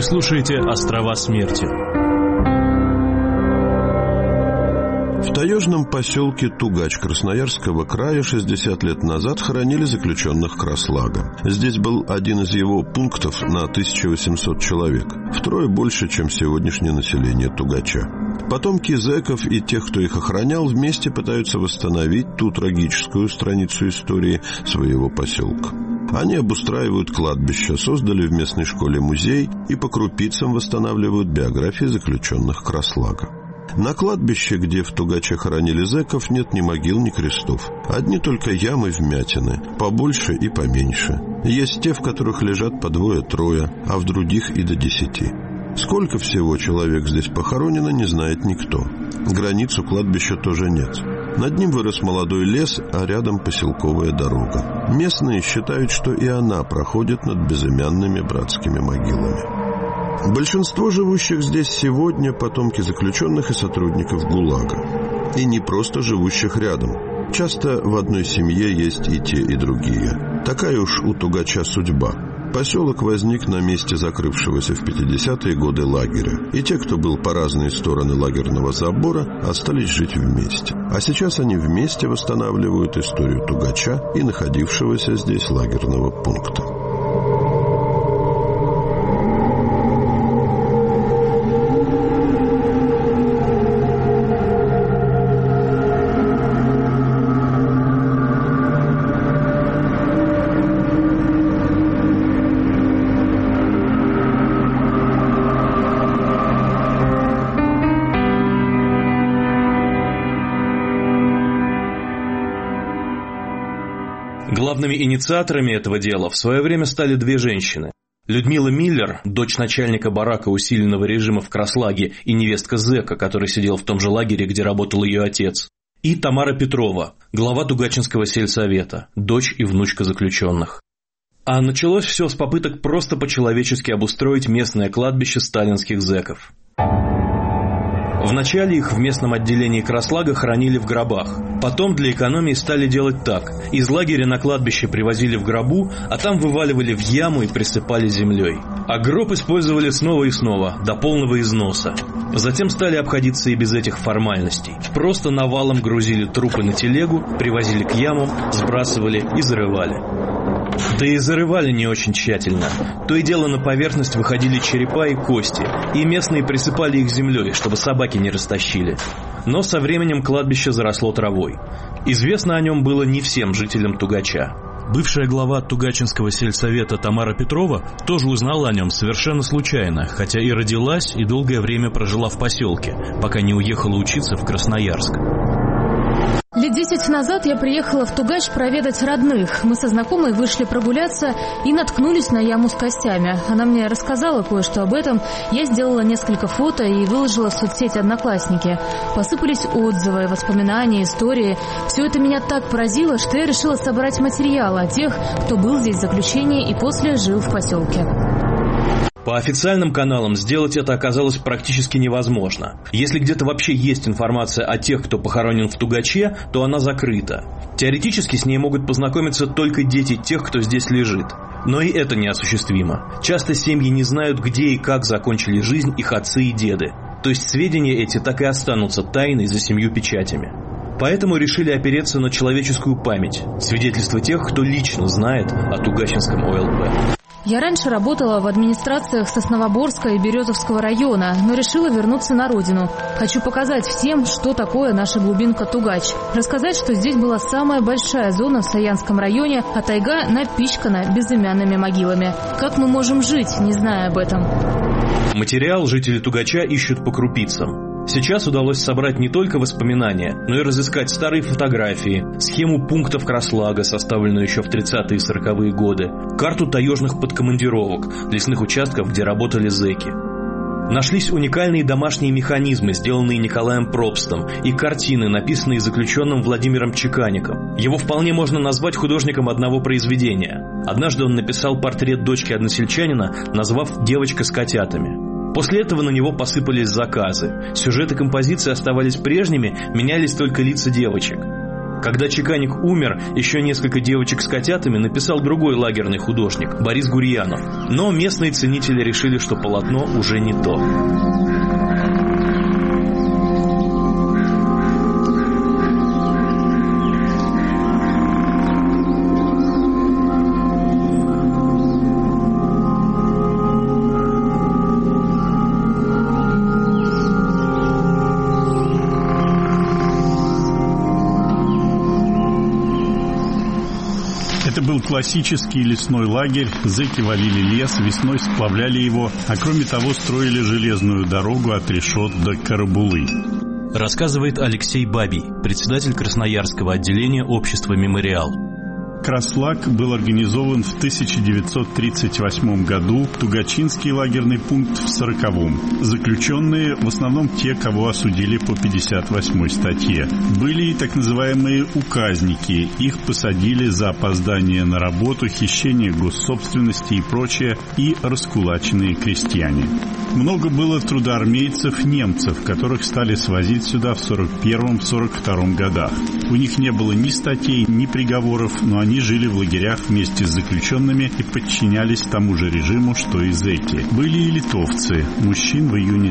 слушаете «Острова смерти». В таежном поселке Тугач Красноярского края 60 лет назад хоронили заключенных Краслага. Здесь был один из его пунктов на 1800 человек, втрое больше, чем сегодняшнее население Тугача. Потомки зэков и тех, кто их охранял, вместе пытаются восстановить ту трагическую страницу истории своего поселка. Они обустраивают кладбище, создали в местной школе музей и по крупицам восстанавливают биографии заключенных Краслага. На кладбище, где в Тугаче хоронили зэков, нет ни могил, ни крестов. Одни только ямы вмятины, побольше и поменьше. Есть те, в которых лежат по двое-трое, а в других и до 10. Сколько всего человек здесь похоронено, не знает никто. Границу кладбища тоже нет. Над ним вырос молодой лес, а рядом поселковая дорога. Местные считают, что и она проходит над безымянными братскими могилами. Большинство живущих здесь сегодня – потомки заключенных и сотрудников ГУЛАГа. И не просто живущих рядом. Часто в одной семье есть и те, и другие. Такая уж у Тугача судьба. Поселок возник на месте закрывшегося в 50-е годы лагеря. И те, кто был по разные стороны лагерного забора, остались жить вместе. А сейчас они вместе восстанавливают историю Тугача и находившегося здесь лагерного пункта. Главными инициаторами этого дела в свое время стали две женщины. Людмила Миллер, дочь начальника барака усиленного режима в Краслаге и невестка зэка, который сидел в том же лагере, где работал ее отец, и Тамара Петрова, глава Тугачинского сельсовета, дочь и внучка заключенных. А началось все с попыток просто по-человечески обустроить местное кладбище сталинских зэков. Вначале их в местном отделении Краслага хоронили в гробах. Потом для экономии стали делать так. Из лагеря на кладбище привозили в гробу, а там вываливали в яму и присыпали землей. А гроб использовали снова и снова, до полного износа. Затем стали обходиться и без этих формальностей. Просто навалом грузили трупы на телегу, привозили к ямам, сбрасывали и зарывали. Да и зарывали не очень тщательно. То и дело на поверхность выходили черепа и кости, и местные присыпали их землей, чтобы собаки не растащили. Но со временем кладбище заросло травой. Известно о нем было не всем жителям Тугача. Бывшая глава Тугачинского сельсовета Тамара Петрова тоже узнала о нем совершенно случайно, хотя и родилась, и долгое время прожила в поселке, пока не уехала учиться в Красноярск. Лет 10 назад я приехала в Тугач проведать родных. Мы со знакомой вышли прогуляться и наткнулись на яму с костями. Она мне рассказала кое-что об этом. Я сделала несколько фото и выложила в соцсети «Одноклассники». Посыпались отзывы, воспоминания, истории. Все это меня так поразило, что я решила собрать материал о тех, кто был здесь в заключении и после жил в поселке. По официальным каналам сделать это оказалось практически невозможно. Если где-то вообще есть информация о тех, кто похоронен в Тугаче, то она закрыта. Теоретически с ней могут познакомиться только дети тех, кто здесь лежит. Но и это неосуществимо. Часто семьи не знают, где и как закончили жизнь их отцы и деды. То есть сведения эти так и останутся тайной за 7 печатями. Поэтому решили опереться на человеческую память, свидетельства тех, кто лично знает о Тугачинском ОЛП. Я раньше работала в администрациях Сосновоборска и Березовского района, но решила вернуться на родину. Хочу показать всем, что такое наша глубинка Тугач. Рассказать, что здесь была самая большая зона в Саянском районе, а тайга напичкана безымянными могилами. Как мы можем жить, не зная об этом? Материал жители Тугача ищут по крупицам. Сейчас удалось собрать не только воспоминания, но и разыскать старые фотографии, схему пунктов Краслага, составленную еще в 30-е и 40-е годы, карту таежных подкомандировок, лесных участков, где работали зэки. Нашлись уникальные домашние механизмы, сделанные Николаем Пробстом, и картины, написанные заключенным Владимиром Чекаником. Его вполне можно назвать художником одного произведения. Однажды он написал портрет дочки односельчанина, назвав «Девочка с котятами». После этого на него посыпались заказы. Сюжеты композиции оставались прежними, менялись только лица девочек. Когда Чеканик умер, еще несколько девочек с котятами написал другой лагерный художник Борис Гурьянов. Но местные ценители решили, что полотно уже не то. Это был классический лесной лагерь, зэки валили лес, весной сплавляли его, а кроме того строили железную дорогу от Решот до Карабулы. Рассказывает Алексей Бабий, председатель Красноярского отделения общества «Мемориал». Краслак был организован в 1938 году, Тугачинский лагерный пункт в 1940-м. Заключенные, в основном те, кого осудили по 58-й статье. Были и так называемые указники. Их посадили за опоздание на работу, хищение госсобственности и прочее, и раскулаченные крестьяне. Много было трудоармейцев-немцев, которых стали свозить сюда в 1941-1942 годах. У них не было ни статей, ни приговоров, но они жили в лагерях вместе с заключенными и подчинялись тому же режиму, что и зэки. Были и литовцы. Мужчин в июне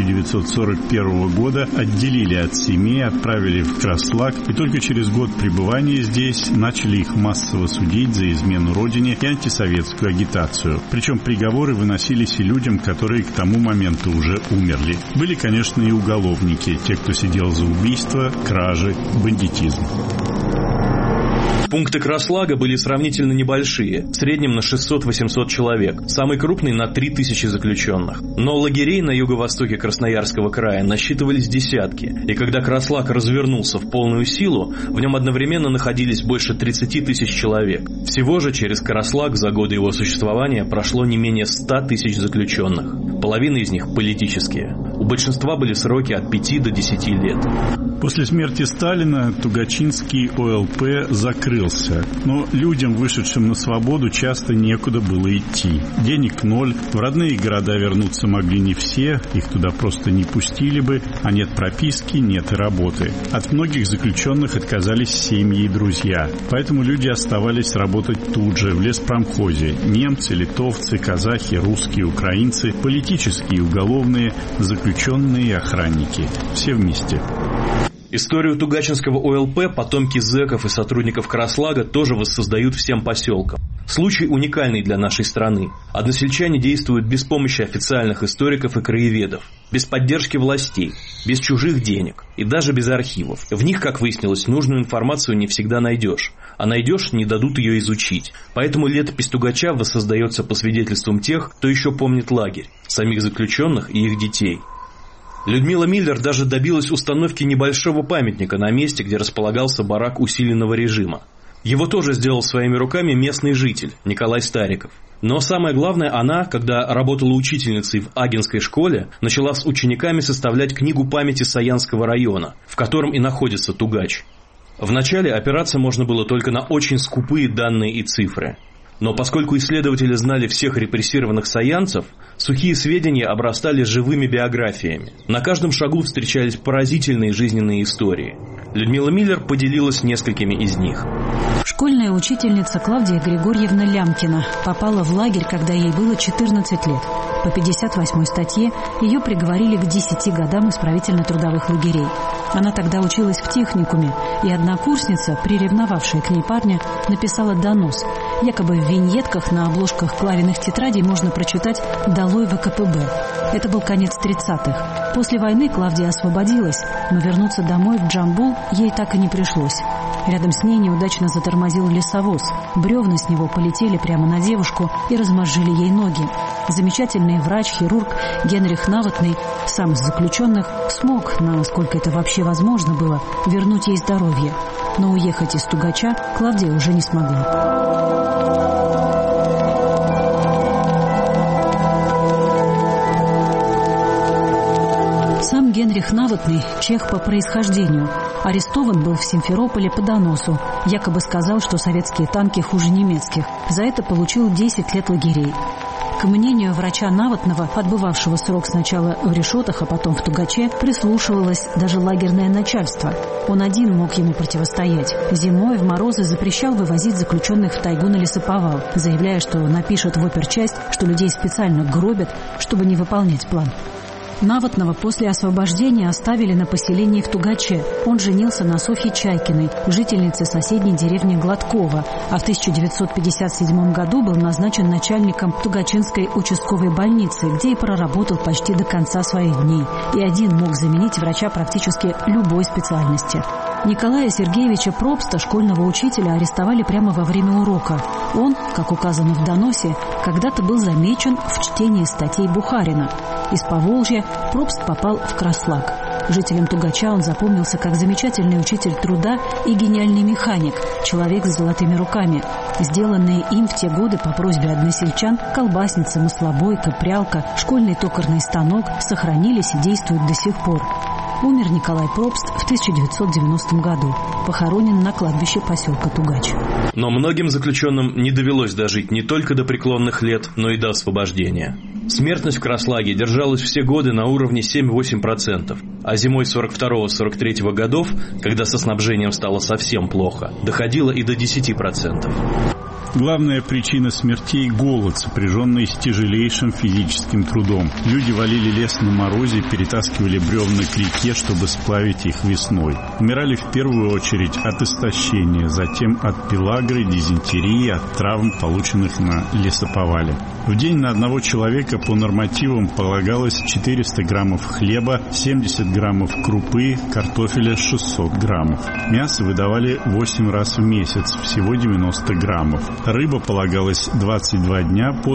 1941 года отделили от семей, отправили в Краслак, и только через год пребывания здесь начали их массово судить за измену родине и антисоветскую агитацию. Причем приговоры выносились и людям, которые к тому моменту уже умерли. Были, конечно, и уголовники, те, кто сидел за убийство, кражи, бандитизм. Пункты Краслага были сравнительно небольшие, в среднем на 600-800 человек, самый крупный на 3000 заключенных. Но лагерей на юго-востоке Красноярского края насчитывались десятки, и когда Краслаг развернулся в полную силу, в нем одновременно находились больше 30 тысяч человек. Всего же через Краслаг за годы его существования прошло не менее 100 тысяч заключенных. Половина из них политические. У большинства были сроки от 5 до 10 лет. После смерти Сталина Тугачинский ОЛП закрылся, но людям, вышедшим на свободу, часто некуда было идти. Денег ноль, в родные города вернуться могли не все, их туда просто не пустили бы, а нет прописки, нет и работы. От многих заключенных отказались семьи и друзья, поэтому люди оставались работать тут же, в леспромхозе. Немцы, литовцы, казахи, русские, украинцы, политические, уголовные, заключенные и охранники. Все вместе. Историю Тугачинского ОЛП потомки зэков и сотрудников Краслага тоже воссоздают всем поселкам. Случай уникальный для нашей страны. Односельчане действуют без помощи официальных историков и краеведов, без поддержки властей, без чужих денег и даже без архивов. В них, как выяснилось, нужную информацию не всегда найдешь, а найдешь, не дадут ее изучить. Поэтому летопись Тугача воссоздается по свидетельствам тех, кто еще помнит лагерь, самих заключенных и их детей. Людмила Миллер даже добилась установки небольшого памятника на месте, где располагался барак усиленного режима. Его тоже сделал своими руками местный житель Николай Стариков. Но самое главное, она, когда работала учительницей в Агинской школе, начала с учениками составлять книгу памяти Саянского района, в котором и находится Тугач. Вначале опираться можно было только на очень скупые данные и цифры. Но поскольку исследователи знали всех репрессированных саянцев, сухие сведения обрастали живыми биографиями. На каждом шагу встречались поразительные жизненные истории. Людмила Миллер поделилась несколькими из них. Школьная учительница Клавдия Григорьевна Лямкина попала в лагерь, когда ей было 14 лет. По 58-й статье ее приговорили к 10 годам исправительно-трудовых лагерей. Она тогда училась в техникуме, и однокурсница, приревновавшая к ней парня, написала донос. Якобы в виньетках на обложках клавиных тетрадей можно прочитать «Долой ВКПБ». Это был конец 30-х. После войны Клавдия освободилась, но вернуться домой в Джамбул ей так и не пришлось. Рядом с ней неудачно затормозил лесовоз. Бревна с него полетели прямо на девушку и размозжили ей ноги. Замечательный врач-хирург Генрих Навотный, сам из заключенных, смог, насколько это вообще возможно было, вернуть ей здоровье. Но уехать из Тугача Клавдия уже не смогла. Сам Генрих Навотный, чех по происхождению, арестован был в Симферополе по доносу. Якобы сказал, что советские танки хуже немецких. За это получил 10 лет лагерей. К мнению врача Навотного, отбывавшего срок сначала в решетах, а потом в Тугаче, прислушивалось даже лагерное начальство. Он один мог ему противостоять. Зимой в морозы запрещал вывозить заключенных в тайгу на лесоповал, заявляя, что напишет в оперчасть, что людей специально гробят, чтобы не выполнять план. Навотного после освобождения оставили на поселении в Тугаче. Он женился на Софье Чайкиной, жительнице соседней деревни Гладкова, а в 1957 году был назначен начальником Тугачинской участковой больницы, где и проработал почти до конца своих дней. И один мог заменить врача практически любой специальности. Николая Сергеевича Пробста, школьного учителя, арестовали прямо во время урока. Он, как указано в доносе, когда-то был замечен в чтении статей Бухарина. Из Поволжья Пробст попал в Краслак. Жителям Тугача он запомнился как замечательный учитель труда и гениальный механик, человек с золотыми руками. Сделанные им в те годы по просьбе односельчан колбасница, маслобойка, прялка, школьный токарный станок сохранились и действуют до сих пор. Умер Николай Пробст в 1990 году. Похоронен на кладбище поселка Тугач. Но многим заключенным не довелось дожить не только до преклонных лет, но и до освобождения. Смертность в Краслаге держалась все годы на уровне 7-8%, а зимой 42-43 годов, когда со снабжением стало совсем плохо, доходило и до 10%. Главная причина смертей – голод, сопряженный с тяжелейшим физическим трудом. Люди валили лес на морозе, перетаскивали бревна к реке, чтобы сплавить их весной. Умирали в первую очередь от истощения, затем от пелагры, дизентерии, от травм, полученных на лесоповале. В день на одного человека по нормативам полагалось 400 граммов хлеба, 70 граммов крупы, картофеля 600 граммов. Мясо выдавали 8 раз в месяц, всего 90 граммов. Рыба полагалась 22 дня по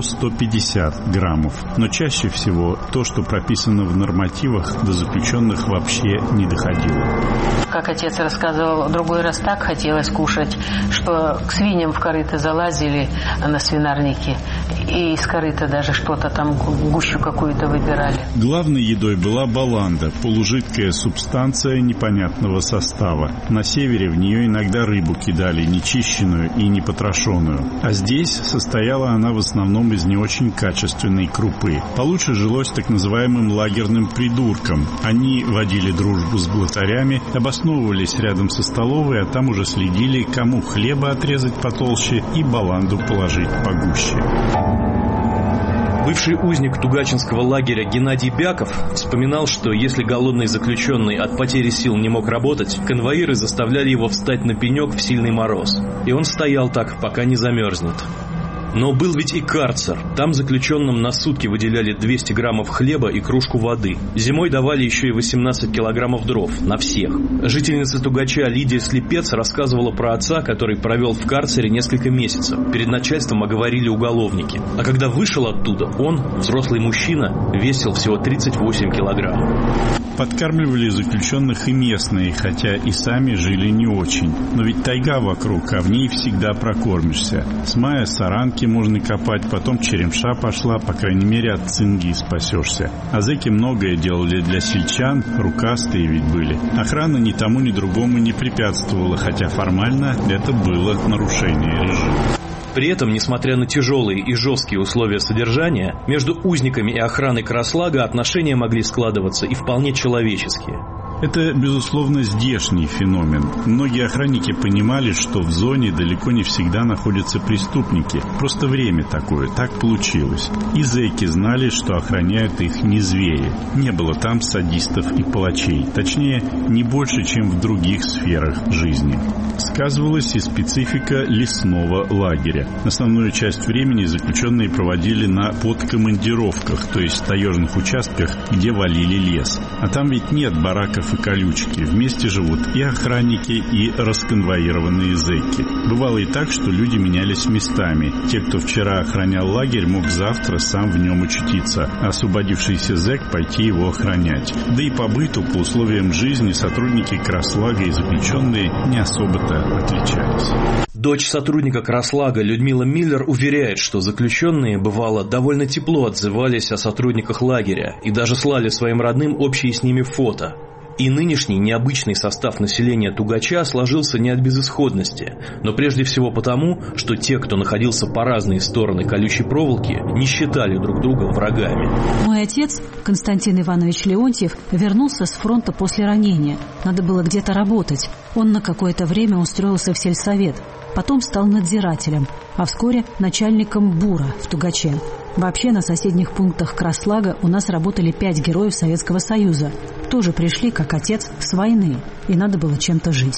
150 граммов. Но чаще всего то, что прописано в нормативах, до заключенных вообще не доходило. Как отец рассказывал, другой раз так хотелось кушать, что к свиньям в корыто залазили на свинарнике, и из корыта даже что-то там, гущу какую-то выбирали. Главной едой была баланда, полужидкая субстанция непонятного состава. На севере в нее иногда рыбу кидали, нечищенную и непотрошенную. А здесь состояла она в основном из не очень качественной крупы. Получше жилось так называемым лагерным придуркам. Они водили дружбу с блатарями, обосновывались рядом со столовой, а там уже следили, кому хлеба отрезать потолще и баланду положить погуще. Бывший узник Тугачинского лагеря Геннадий Бяков вспоминал, что если голодный заключенный от потери сил не мог работать, конвоиры заставляли его встать на пенек в сильный мороз. И он стоял так, пока не замерзнет. Но был ведь и карцер. Там заключенным на сутки выделяли 200 граммов хлеба и кружку воды. Зимой давали еще и 18 килограммов дров на всех. Жительница Тугача Лидия Слепец рассказывала про отца, который провел в карцере несколько месяцев. Перед начальством оговорили уголовники. А когда вышел оттуда, он, взрослый мужчина, весил всего 38 килограммов. Подкармливали заключенных и местные, хотя и сами жили не очень. Но ведь тайга вокруг, а в ней всегда прокормишься. С мая саранки можно копать, потом черемша пошла, по крайней мере от цинги спасешься. А зэки многое делали для сельчан, рукастые ведь были. Охрана ни тому, ни другому не препятствовала, хотя формально это было нарушение режима. При этом, несмотря на тяжелые и жесткие условия содержания, между узниками и охраной Краслага отношения могли складываться и вполне человеческие. Это, безусловно, здешний феномен. Многие охранники понимали, что в зоне далеко не всегда находятся преступники. Просто время такое, так получилось. И зэки знали, что охраняют их не звери. Не было там садистов и палачей. Точнее, не больше, чем в других сферах жизни. Сказывалась и специфика лесного лагеря. Основную часть времени заключенные проводили на подкомандировках, то есть таежных участках, где валили лес. А там ведь нет бараков и колючки. Вместе живут и охранники, и расконвоированные зэки. Бывало и так, что люди менялись местами. Те, кто вчера охранял лагерь, мог завтра сам в нем очутиться, а освободившийся зэк пойти его охранять. Да и по быту, по условиям жизни, сотрудники Краслага и заключенные не особо-то отличались. Дочь сотрудника Краслага Людмила Миллер уверяет, что заключенные, бывало, довольно тепло отзывались о сотрудниках лагеря и даже слали своим родным общие с ними фото. И нынешний необычный состав населения Тугача сложился не от безысходности, но прежде всего потому, что те, кто находился по разные стороны колючей проволоки, не считали друг друга врагами. Мой отец, Константин Иванович Леонтьев, вернулся с фронта после ранения. Надо было где-то работать. Он на какое-то время устроился в сельсовет. Потом стал надзирателем, а вскоре начальником БУРа в Тугаче. Вообще на соседних пунктах Краслага у нас работали 5 героев Советского Союза. Тоже пришли, как отец, с войны, и надо было чем-то жить.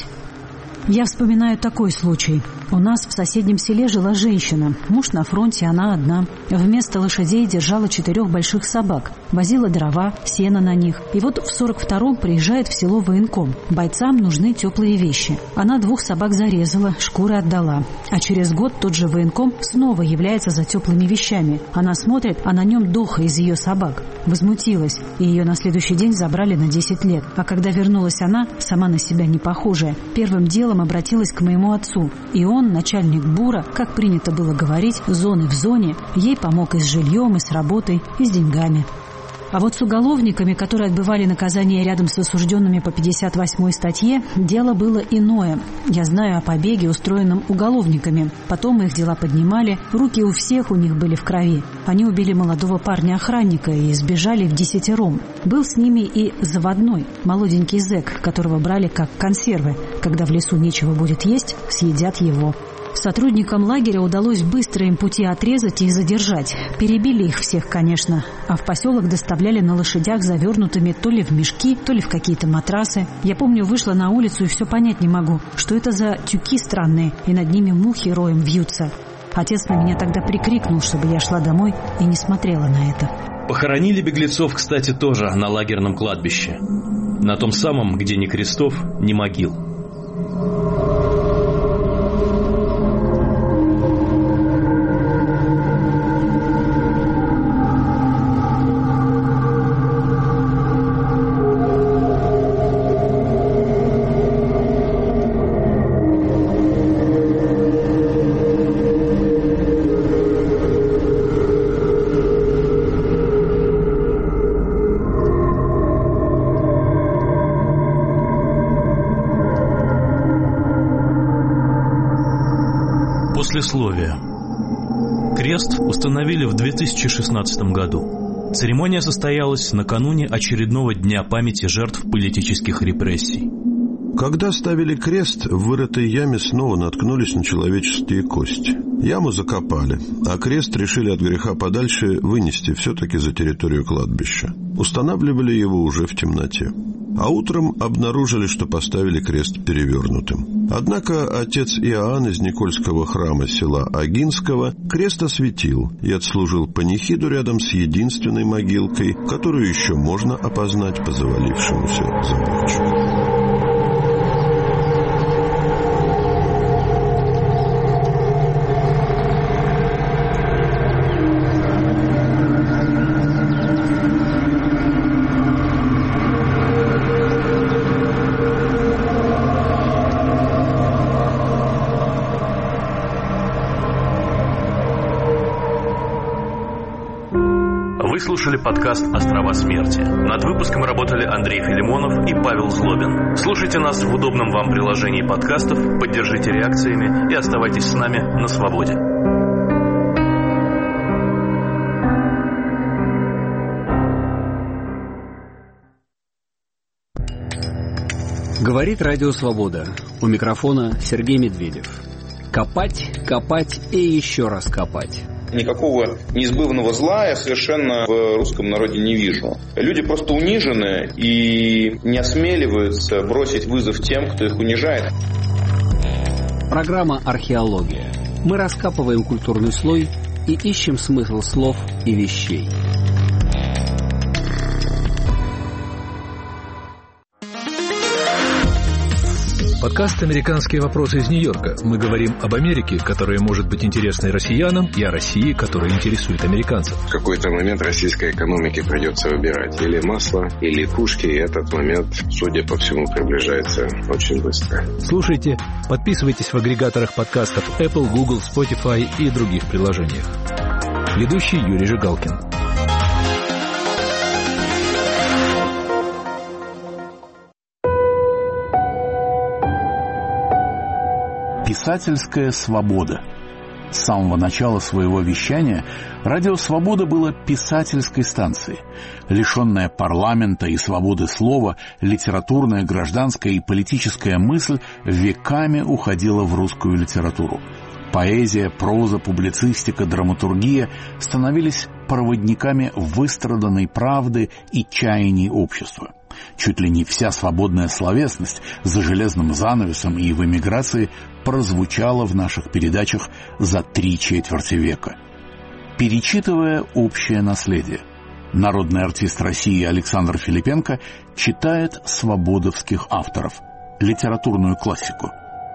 Я вспоминаю такой случай. У нас в соседнем селе жила женщина. Муж на фронте, она одна. Вместо лошадей держала 4 больших собак. Возила дрова, сено на них. И вот в 42-м приезжает в село военком. Бойцам нужны теплые вещи. Она 2 собак зарезала, шкуры отдала. А через год тот же военком снова является за теплыми вещами. Она смотрит, а на нем Доха из ее собак. Возмутилась, и ее на следующий день забрали на 10 лет. А когда вернулась она, сама на себя не похожая, первым делом обратилась к моему отцу. И он, начальник БУРа, как принято было говорить, зоны в зоне, ей помог и с жильем, и с работой, и с деньгами. А вот с уголовниками, которые отбывали наказание рядом с осужденными по 58-й статье, дело было иное. Я знаю о побеге, устроенном уголовниками. Потом их дела поднимали, руки у всех у них были в крови. Они убили молодого парня-охранника и сбежали вдесятером. Был с ними и заводной, молоденький зэк, которого брали как консервы. Когда в лесу нечего будет есть, съедят его. Сотрудникам лагеря удалось быстро им пути отрезать и задержать. Перебили их всех, конечно. А в поселок доставляли на лошадях, завернутыми то ли в мешки, то ли в какие-то матрасы. Я помню, вышла на улицу и все понять не могу, что это за тюки странные, и над ними мухи роем вьются. Отец на меня тогда прикрикнул, чтобы я шла домой и не смотрела на это. Похоронили беглецов, кстати, тоже на лагерном кладбище. На том самом, где ни крестов, ни могил. Послесловие. Крест установили в 2016 году. Церемония состоялась накануне очередного дня памяти жертв политических репрессий. Когда ставили крест, в вырытой яме снова наткнулись на человеческие кости. Яму закопали, а крест решили от греха подальше вынести все-таки за территорию кладбища. Устанавливали его уже в темноте. А утром обнаружили, что поставили крест перевернутым. Однако отец Иоанн из Никольского храма села Агинского крест осветил и отслужил панихиду рядом с единственной могилкой, которую еще можно опознать по завалившемуся замочку. Вы слушали подкаст «Острова смерти». Над выпуском работали Андрей Филимонов и Павел Злобин. Слушайте нас в удобном вам приложении подкастов, поддержите реакциями и оставайтесь с нами на свободе. Говорит Радио Свобода. У микрофона Сергей Медведев. Копать, копать и еще раз копать. Никакого неизбывного зла я совершенно в русском народе не вижу. Люди просто унижены и не осмеливаются бросить вызов тем, кто их унижает. Программа «Археология». Мы раскапываем культурный слой и ищем смысл слов и вещей. Подкаст «Американские вопросы» из Нью-Йорка. Мы говорим об Америке, которая может быть интересной россиянам, и о России, которая интересует американцев. В какой-то момент российской экономике придется выбирать или масло, или пушки, и этот момент, судя по всему, приближается очень быстро. Слушайте, подписывайтесь в агрегаторах подкастов Apple, Google, Spotify и других приложениях. Ведущий Юрий Жигалкин. Писательская свобода. С самого начала своего вещания радио «Свобода» было писательской станцией. Лишенная парламента и свободы слова, литературная, гражданская и политическая мысль веками уходила в русскую литературу. Поэзия, проза, публицистика, драматургия становились проводниками выстраданной правды и чаяний общества. Чуть ли не вся свободная словесность за железным занавесом и в эмиграции прозвучала в наших передачах за 3/4 века. Перечитывая общее наследие, народный артист России Александр Филипенко читает свободовских авторов, литературную классику.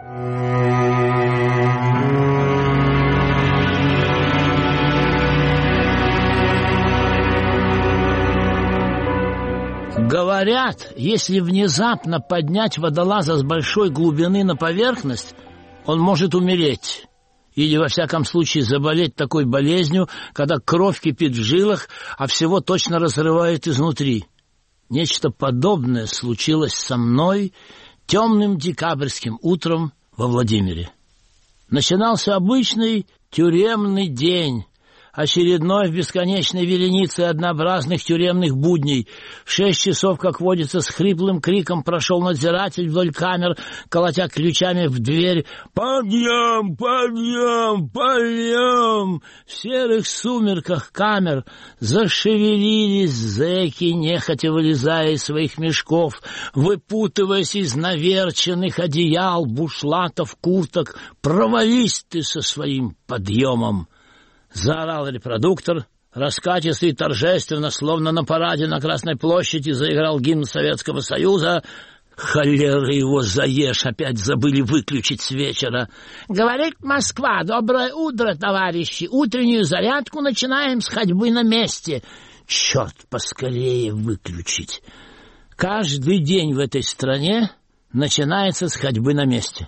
Говорят, если внезапно поднять водолаза с большой глубины на поверхность, он может умереть. Или, во всяком случае, заболеть такой болезнью, когда кровь кипит в жилах, а всего точно разрывает изнутри. Нечто подобное случилось со мной темным декабрьским утром во Владимире. Начинался обычный тюремный день, очередной в бесконечной веренице однообразных тюремных будней. В 6 часов, как водится, с хриплым криком прошел надзиратель вдоль камер, колотя ключами в дверь. «Подъем! Подъем! Подъем!» В серых сумерках камер зашевелились зэки, нехотя вылезая из своих мешков, выпутываясь из наверченных одеял, бушлатов, курток. «Провались ты со своим подъемом!» Заорал репродуктор, раскатисто и торжественно, словно на параде на Красной площади, заиграл гимн Советского Союза. Холера его заешь, опять забыли выключить с вечера. «Говорит Москва, доброе утро, товарищи, утреннюю зарядку начинаем с ходьбы на месте». Черт, поскорее выключить. Каждый день в этой стране начинается с ходьбы на месте.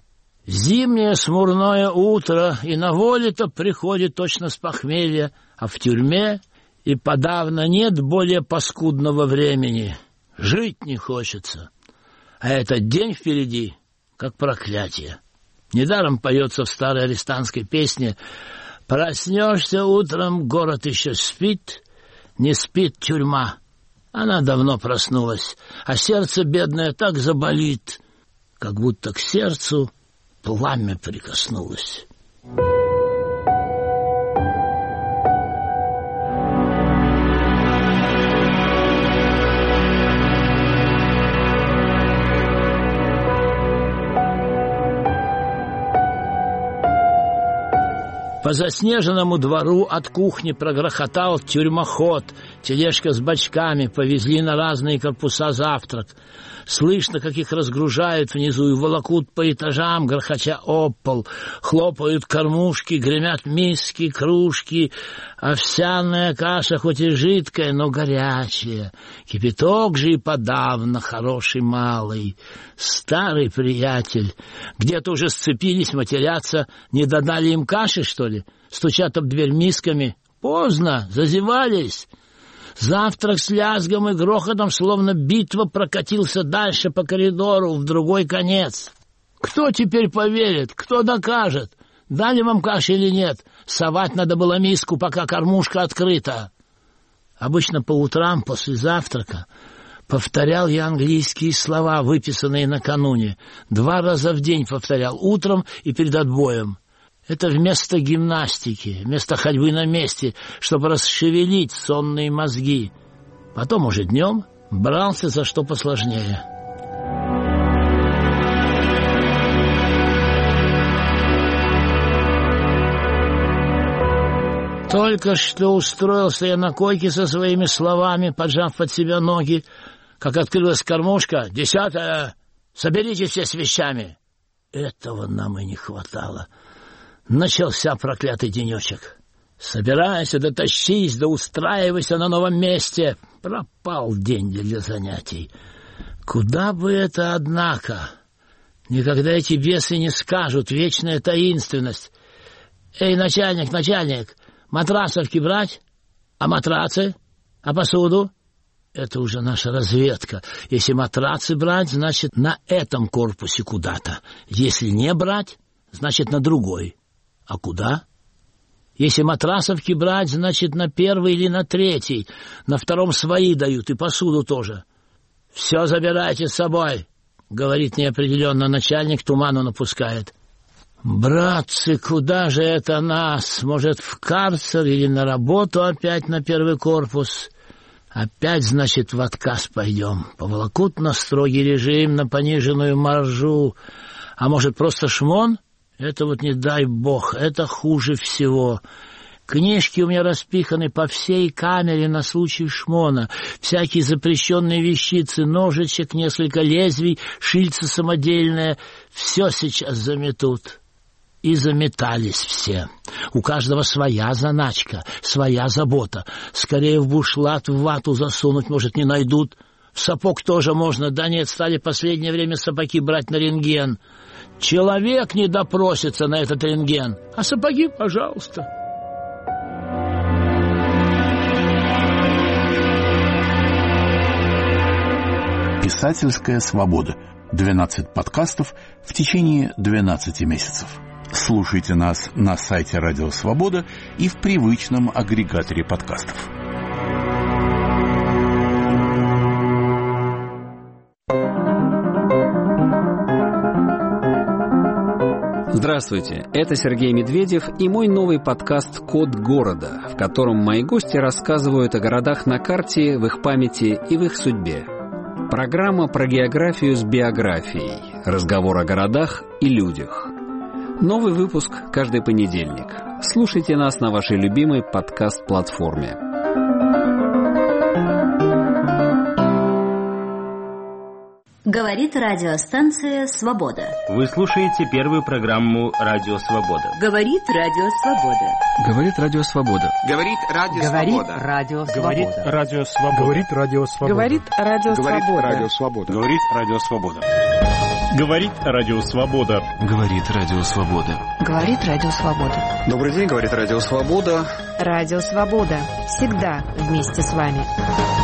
Зимнее смурное утро, и на воле-то приходит точно с похмелья, а в тюрьме и подавно нет более паскудного времени. Жить не хочется, а этот день впереди, как проклятие. Недаром поется в старой арестантской песне: «Проснешься утром, город еще спит, не спит тюрьма». Она давно проснулась, а сердце бедное так заболит, как будто к сердцу пламя прикоснулось. По заснеженному двору от кухни прогрохотал тюрьмоход. Тележка с бочками, повезли на разные корпуса завтрак. Слышно, как их разгружают внизу и волокут по этажам, грохоча об пол. Хлопают кормушки, гремят миски, кружки. Овсяная каша хоть и жидкая, но горячая. Кипяток же и подавно хороший малый. Старый приятель. Где-то уже сцепились, матерятся. Не додали им каши, что ли? Стучат об дверь мисками. Поздно, зазевались. Завтрак с лязгом и грохотом, словно битва, прокатился дальше по коридору, в другой конец. Кто теперь поверит? Кто докажет? Дали вам каши или нет? Совать надо было миску, пока кормушка открыта. Обычно по утрам после завтрака повторял я английские слова, выписанные накануне. 2 раза в день повторял, утром и перед отбоем. Это вместо гимнастики, вместо ходьбы на месте, чтобы расшевелить сонные мозги. Потом уже днем брался за что посложнее. Только что устроился я на койке со своими словами, поджав под себя ноги, как открылась кормушка. 10-я, соберитесь все с вещами. Этого нам и не хватало. Начался проклятый денечек. Собирайся, да тащись, да устраивайся на новом месте. Пропал день для занятий. Куда бы это, однако? Никогда эти бесы не скажут, вечная таинственность. Эй, начальник, матрасовки брать? А матрацы? А посуду? Это уже наша разведка. Если матрацы брать, значит, на этом корпусе куда-то. Если не брать, значит, на другой. А куда? Если матрасовки брать, значит, на первый или на третий. На втором свои дают, и посуду тоже. «Все забирайте с собой», — говорит неопределенно начальник, туману напускает. «Братцы, куда же это нас? Может, в карцер или на работу опять на первый корпус? Опять, значит, в отказ пойдем. Поволокут на строгий режим, на пониженную маржу. А может, просто шмон? Это вот не дай бог, это хуже всего. Книжки у меня распиханы по всей камере на случай шмона. Всякие запрещенные вещицы, ножичек, несколько лезвий, шильца самодельное. Все сейчас заметут». И заметались все. У каждого своя заначка, своя забота. Скорее в бушлат, в вату засунуть, может, не найдут. В сапог тоже можно. Да нет, стали в последнее время сапоги брать на рентген. Человек не допросится на этот рентген. А сапоги, пожалуйста. Писательская свобода. 12 подкастов в течение 12 месяцев. Слушайте нас на сайте Радио Свобода и в привычном агрегаторе подкастов. Здравствуйте, это Сергей Медведев и мой новый подкаст «Код города», в котором мои гости рассказывают о городах на карте, в их памяти и в их судьбе. Программа про географию с биографией, разговор о городах и людях. Новый выпуск каждый понедельник. Слушайте нас на вашей любимой подкаст-платформе. Говорит радиостанция «Свобода». Вы слушаете первую программу «Радио Свобода». Говорит Радио Свобода. Говорит Радио Свобода. Говорит Радио Свобода. Говорит Радио Свобода. Говорит Радио Свобода. Говорит Радио Свобода. Говорит Радио Свобода. Говорит Радио Свобода. Говорит Радио Свобода. Говорит Радио Свобода. Добрый день, говорит Радио Свобода. Радио Свобода. Всегда вместе с вами.